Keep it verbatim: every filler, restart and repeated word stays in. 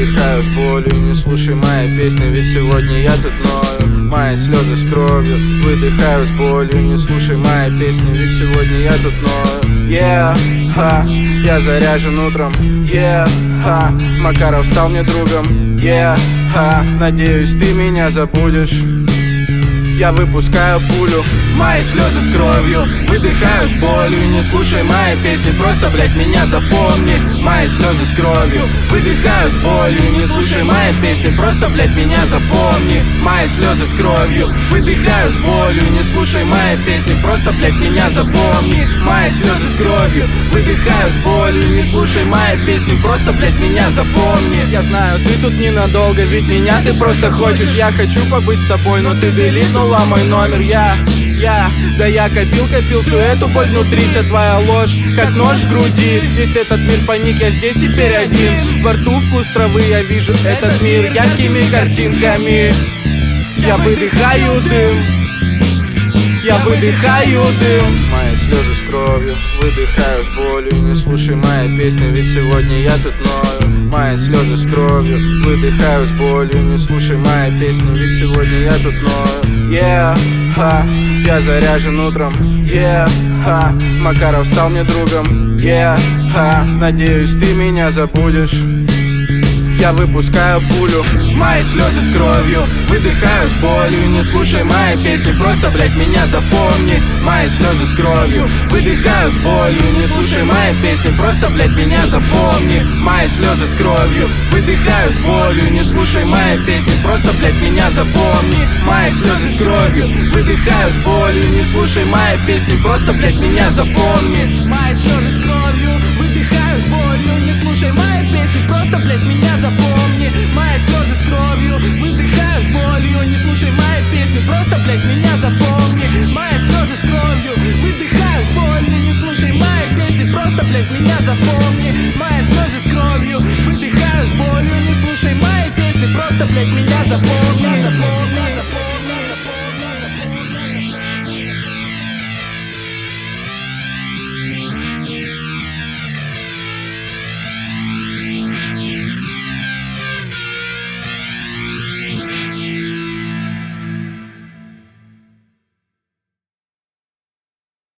выдыхаю с болью. Не слушай мои песни, ведь сегодня я тут ною. Мои слезы с кровью, выдыхаю с болью. Не слушай мои песни, ведь сегодня я тут ною. Yeah, ха, я заряжен утром. Yeah, ха, Макаров стал мне другом. Yeah, ха, надеюсь, ты меня забудешь. Я выпускаю пулю, мои слезы с кровью, выдыхаю с болью. Не слушай мои песни, просто, блядь, меня запомни. Мои слезы с кровью, выдыхаю с болью. Не слушай мои песни, просто, блядь, меня запомни. Мои слезы с кровью, выдыхаю с болью. Не слушай мои песни, просто, блядь, меня запомни. Мои слезы с кровью, выдыхаю с болью. Не слушай мои песни, просто, блядь, меня запомни. Я знаю, ты тут ненадолго, ведь меня ты просто хочешь. Я хочу побыть с тобой, но ты делитнула мой номер. Я, я, да я копил-копил всю эту боль внутри. Вся твоя ложь, как нож в груди. Весь этот мир паник, я здесь теперь один. Во рту вкус травы, я вижу этот мир яркими картинками. Я выдыхаю дым, я выдыхаю дым. Мои слезы с кровью, выдыхаю с болью. Не слушай мои песни, ведь сегодня я тут ною. Мои слезы с кровью, выдыхаю с болью. Не слушай мои песни, ведь сегодня я тут ною. Yeah, ха, я заряжен утром. Yeah, ха, Макаров стал мне другом. Yeah, ха, надеюсь, ты меня забудешь. Я выпускаю пулю, мои слезы с кровью, выдыхаю с болью. Не слушай мои песни, просто, блядь, меня запомни. Мои слезы с кровью, выдыхаю с болью. Не слушай мои песни, просто, блядь, меня запомни. Мои слезы с кровью, выдыхаю с болью. Не слушай мои песни, просто, блядь, меня запомни. Мои слезы с кровью, выдыхаю с болью. Не слушай мои песни, просто, блядь, меня запомни. Мои слезы с кровью, выдыхаю с болью. Не слушай мои песни, просто, блядь, меня запомни. Мои слезы с кровью, выдыхаю с болью. Не слушай мои песни, просто, блядь, меня запомни. Мои слезы с кровью, выдыхаю с болью. Не слушай мои песни, просто, блядь, меня запомни. Мои слезы с кровью, выдыхаю с болью. Не слушай мои песни, просто, блядь, меня